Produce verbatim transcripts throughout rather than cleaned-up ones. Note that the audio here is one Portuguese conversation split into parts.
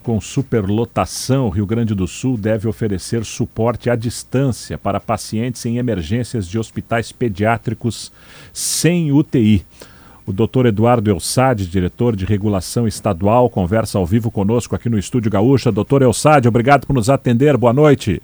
com superlotação, o Rio Grande do Sul deve oferecer suporte à distância para pacientes em emergências de hospitais pediátricos sem U T I. O doutor Eduardo Elsadi, diretor de regulação estadual, conversa ao vivo conosco aqui no Estúdio Gaúcha. Doutor Elsadi, obrigado por nos atender. Boa noite.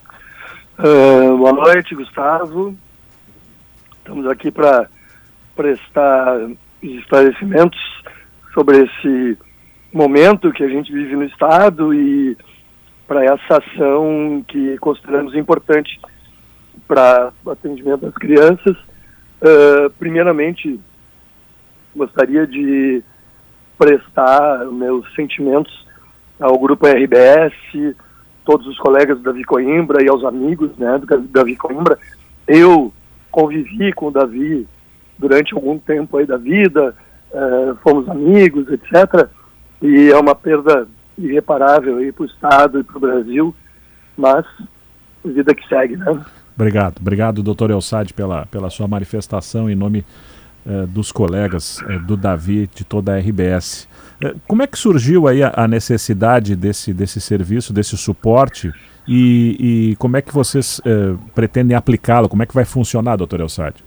Uh, boa noite, Gustavo. Estamos aqui para prestar esclarecimentos sobre esse momento que a gente vive no Estado e para essa ação que consideramos importante para o atendimento das crianças. Uh, primeiramente, gostaria de prestar meus sentimentos ao Grupo R B S, todos os colegas do Davi Coimbra e aos amigos, né, do Davi Coimbra. Eu convivi com o Davi durante algum tempo aí da vida, uh, fomos amigos, etcétera. E é uma perda irreparável aí para o Estado e para o Brasil, mas vida que segue, né? Obrigado, obrigado, doutor Elsadi, pela, pela sua manifestação em nome uh, dos colegas uh, do Davi, de toda a R B S. Uh, como é que surgiu aí a, a necessidade desse, desse serviço, desse suporte, e, e como é que vocês uh, pretendem aplicá-lo? Como é que vai funcionar, doutor Elsadi?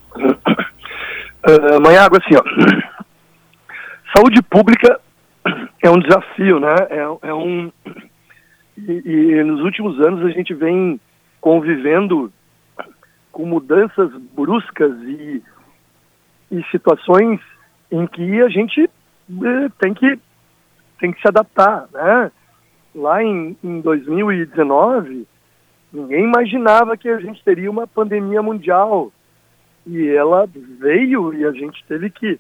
Uh, Maiago, assim, ó, saúde pública é um desafio, né? É, é um... E, e nos últimos anos a gente vem convivendo com mudanças bruscas e, e situações em que a gente eh, tem que, tem que se adaptar, né? Lá em, em dois mil e dezenove, ninguém imaginava que a gente teria uma pandemia mundial. E ela veio e a gente teve que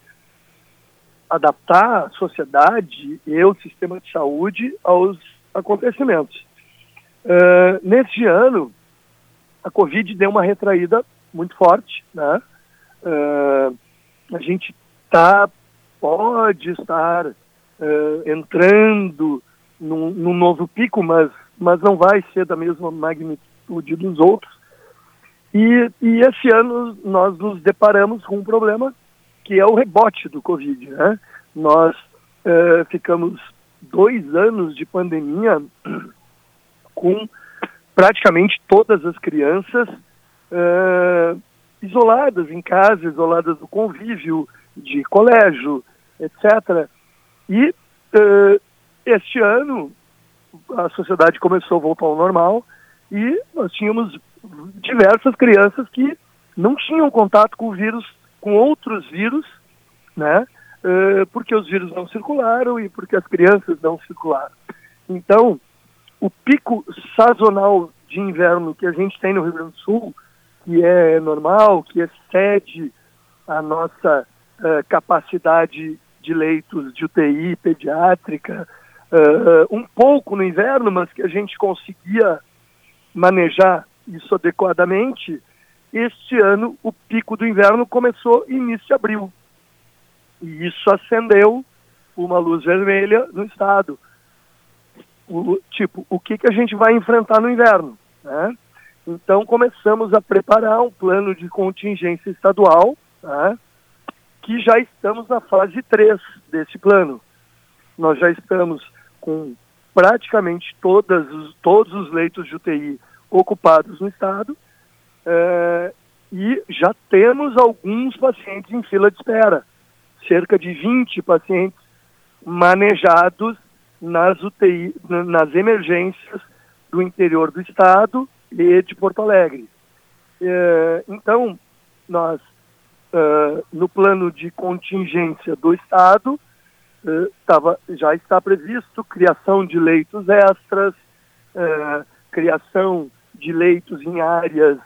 adaptar a sociedade e o sistema de saúde aos acontecimentos. Uh, neste ano, a Covid deu uma retraída muito forte, né? Uh, a gente tá, pode estar uh, entrando num, num novo pico, mas, mas não vai ser da mesma magnitude dos outros. E, e esse ano nós nos deparamos com um problema que é o rebote do Covid, né? Nós uh, ficamos dois anos de pandemia com praticamente todas as crianças uh, isoladas em casa, isoladas do convívio, de colégio, etcétera. E uh, este ano a sociedade começou a voltar ao normal e nós tínhamos diversas crianças que não tinham contato com o vírus, com outros vírus, né? Uh, porque os vírus não circularam e porque as crianças não circularam. Então, o pico sazonal de inverno que a gente tem no Rio Grande do Sul, que é normal, que excede a nossa uh, capacidade de leitos de U T I pediátrica, uh, um pouco no inverno, mas que a gente conseguia manejar isso adequadamente. Este ano, o pico do inverno começou início de abril. E isso acendeu uma luz vermelha no Estado. O, tipo, o que, que a gente vai enfrentar no inverno, né? Então, começamos a preparar um plano de contingência estadual, né? Que já estamos na fase três desse plano. Nós já estamos com praticamente todas os, todos os leitos de U T I ocupados no Estado, Uh, e já temos alguns pacientes em fila de espera, cerca de vinte pacientes manejados nas U T I, nas emergências do interior do Estado e de Porto Alegre. Uh, então, nós, uh, no plano de contingência do Estado, uh, tava, já está previsto criação de leitos extras, uh, criação de leitos em áreas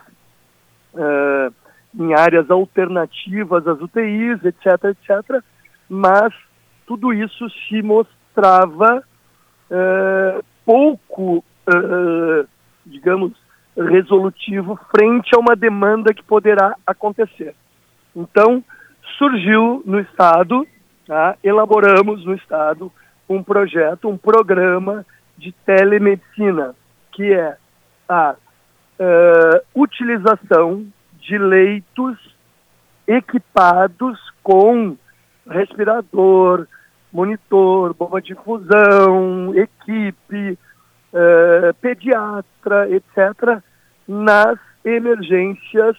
Uh, em áreas alternativas às U T Is, etc, etcétera. Mas tudo isso se mostrava uh, pouco, uh, digamos, resolutivo frente a uma demanda que poderá acontecer. Então, surgiu no Estado, tá? Elaboramos no Estado um projeto, um programa de telemedicina, que é a uh, utilização de leitos equipados com respirador, monitor, bomba de infusão, equipe, uh, pediatra, etcétera, nas emergências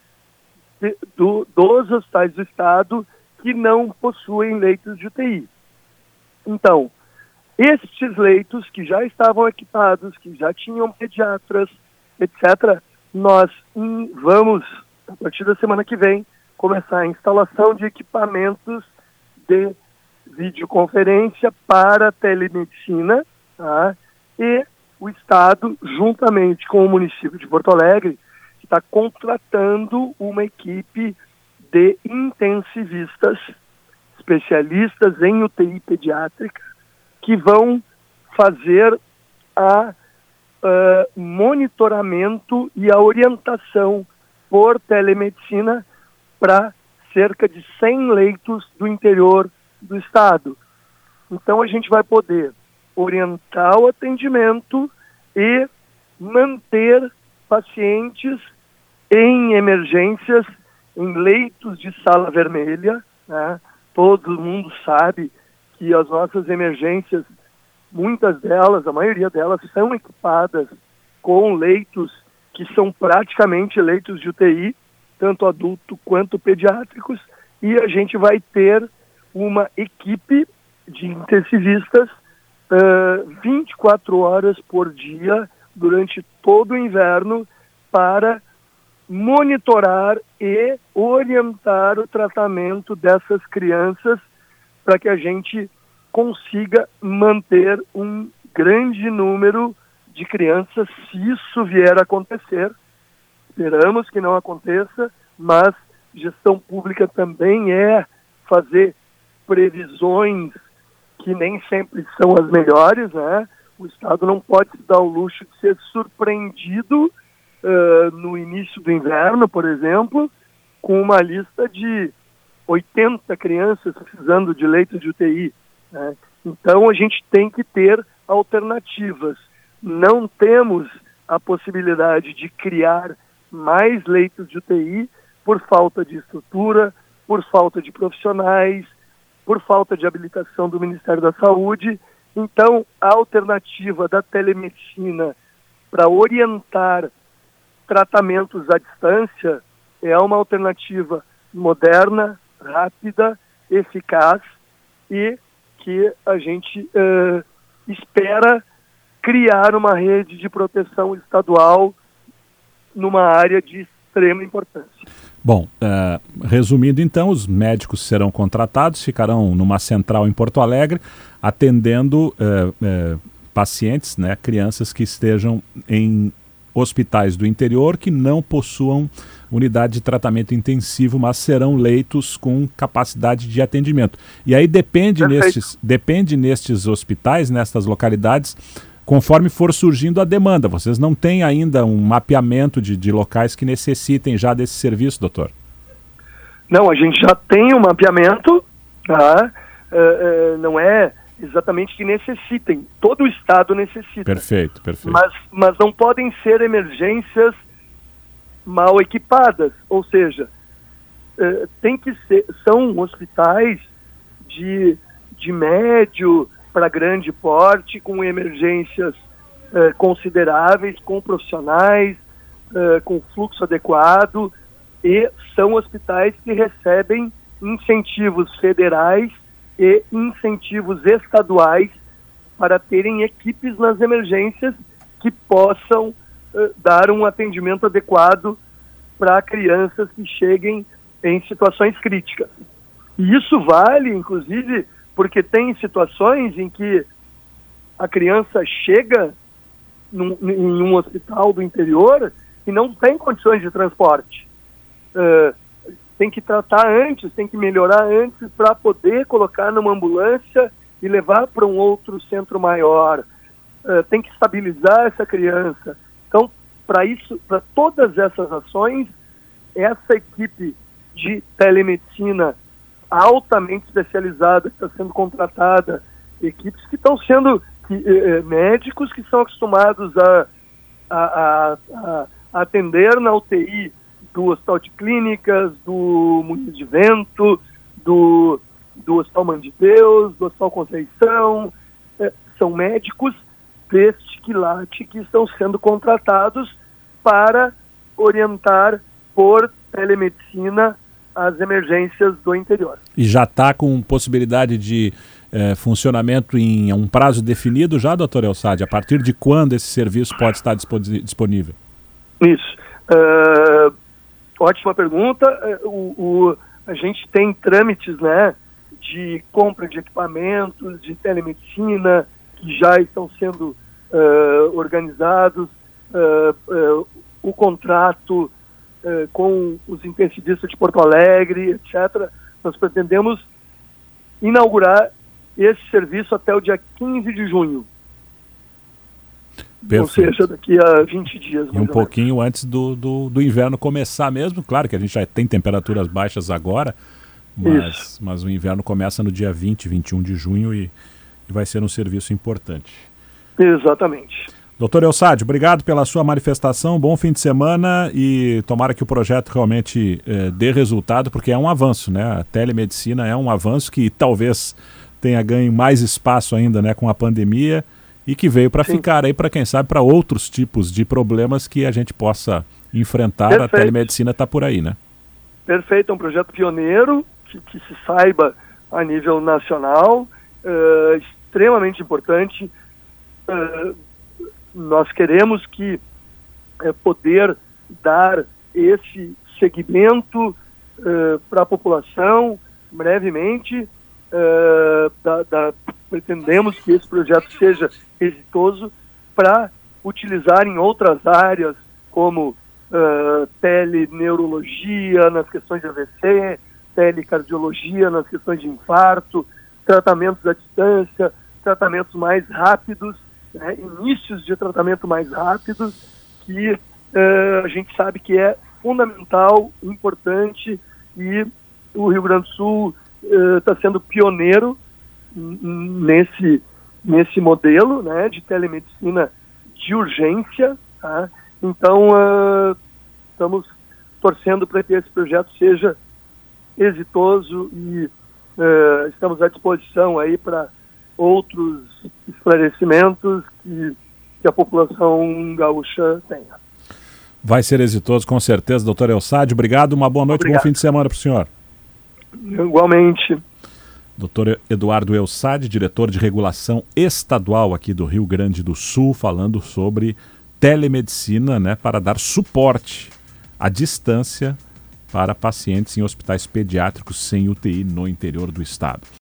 de, do, dos hospitais do Estado que não possuem leitos de U T I. Então, estes leitos que já estavam equipados, que já tinham pediatras, etcétera, nós hum, vamos, a partir da semana que vem, começar a instalação de equipamentos de videoconferência para telemedicina, tá? E o Estado, juntamente com o município de Porto Alegre, está contratando uma equipe de intensivistas, especialistas em U T I pediátrica, que vão fazer a uh, monitoramento e a orientação por telemedicina para cerca de cem leitos do interior do estado. Então a gente vai poder orientar o atendimento e manter pacientes em emergências, em leitos de sala vermelha, né? Todo mundo sabe que as nossas emergências, muitas delas, a maioria delas, são equipadas com leitos que são praticamente leitos de U T I, tanto adulto quanto pediátricos, e a gente vai ter uma equipe de intensivistas uh, vinte e quatro horas por dia, durante todo o inverno, para monitorar e orientar o tratamento dessas crianças, para que a gente consiga manter um grande número de crianças, se isso vier a acontecer. Esperamos que não aconteça, mas gestão pública também é fazer previsões que nem sempre são as melhores, né? O Estado não pode se dar o luxo de ser surpreendido uh, no início do inverno, por exemplo, com uma lista de oitenta crianças precisando de leitos de U T I, né? Então a gente tem que ter alternativas. Não temos a possibilidade de criar mais leitos de U T I por falta de estrutura, por falta de profissionais, por falta de habilitação do Ministério da Saúde. Então, a alternativa da telemedicina para orientar tratamentos à distância é uma alternativa moderna, rápida, eficaz e que a gente uh, espera criar uma rede de proteção estadual numa área de extrema importância. Bom, uh, resumindo então, os médicos serão contratados, ficarão numa central em Porto Alegre, atendendo uh, uh, pacientes, né, crianças que estejam em hospitais do interior que não possuam unidade de tratamento intensivo, mas serão leitos com capacidade de atendimento. E aí depende nestes, depende nestes hospitais, nestas localidades, conforme for surgindo a demanda. Vocês não têm ainda um mapeamento de, de locais que necessitem já desse serviço, doutor? Não, a gente já tem um mapeamento, tá? Uh, uh, não é exatamente que necessitem, todo o estado necessita. Perfeito, perfeito. Mas, mas não podem ser emergências mal equipadas, ou seja, uh, tem que ser, são hospitais de, de médio para grande porte, com emergências uh, consideráveis, com profissionais, uh, com fluxo adequado, e são hospitais que recebem incentivos federais e incentivos estaduais para terem equipes nas emergências que possam uh, dar um atendimento adequado para crianças que cheguem em situações críticas. E isso vale, inclusive, porque tem situações em que a criança chega num, em um hospital do interior e não tem condições de transporte. Uh, tem que tratar antes, tem que melhorar antes para poder colocar numa ambulância e levar para um outro centro maior. Uh, tem que estabilizar essa criança. Então, para isso, para todas essas ações, essa equipe de telemedicina altamente especializada que está sendo contratada, equipes que estão sendo que, eh, médicos que são acostumados a, a, a, a atender na U T I do Hospital de Clínicas, do Moinhos de Vento, do, do Hospital Mãe de Deus, do Hospital Conceição, é, são médicos deste quilate que estão sendo contratados para orientar por telemedicina as emergências do interior. E já está com possibilidade de eh, funcionamento em um prazo definido já, doutor Eussádio? A partir de quando esse serviço pode estar disponível? Isso. Uh, ótima pergunta. Uh, o, o, a gente tem trâmites, né, de compra de equipamentos, de telemedicina, que já estão sendo uh, organizados. Uh, uh, o contrato uh, com os intensivistas de Porto Alegre, etcétera. Nós pretendemos inaugurar esse serviço até o dia quinze de junho. Perfeito. Ou seja, daqui a vinte dias. E um pouquinho menos. antes do, do, do inverno começar mesmo. Claro que a gente já tem temperaturas baixas agora, mas, mas o inverno começa no dia vinte, vinte e um de junho e, e vai ser um serviço importante. Exatamente. Doutor Eussádio, obrigado pela sua manifestação, bom fim de semana e tomara que o projeto realmente eh, dê resultado, porque é um avanço, né? A telemedicina é um avanço que talvez tenha ganho mais espaço ainda, né, com a pandemia e que veio para ficar aí, para quem sabe, para outros tipos de problemas que a gente possa enfrentar. Perfeito. A telemedicina está por aí, né? Perfeito, é um projeto pioneiro, que, que se saiba a nível nacional, uh, extremamente importante. Uh, nós queremos que uh, poder dar esse segmento uh, para a população brevemente. Uh, da, da, pretendemos que esse projeto seja exitoso para utilizar em outras áreas, como uh, teleneurologia nas questões de A V C, telecardiologia nas questões de infarto, tratamentos à distância, tratamentos mais rápidos, né, inícios de tratamento mais rápidos, que uh, a gente sabe que é fundamental, importante, e o Rio Grande do Sul está uh, sendo pioneiro nesse, nesse modelo, né, de telemedicina de urgência, tá? Então uh, estamos torcendo para que esse projeto seja exitoso e uh, estamos à disposição aí para outros esclarecimentos que, que a população gaúcha tenha. Vai ser exitoso, com certeza, doutor Eussádio. Obrigado, uma boa noite, Obrigado. Bom fim de semana para o senhor. Igualmente. doutor Eduardo Eussádio, diretor de regulação estadual aqui do Rio Grande do Sul, falando sobre telemedicina, né, para dar suporte à distância para pacientes em hospitais pediátricos sem U T I no interior do estado.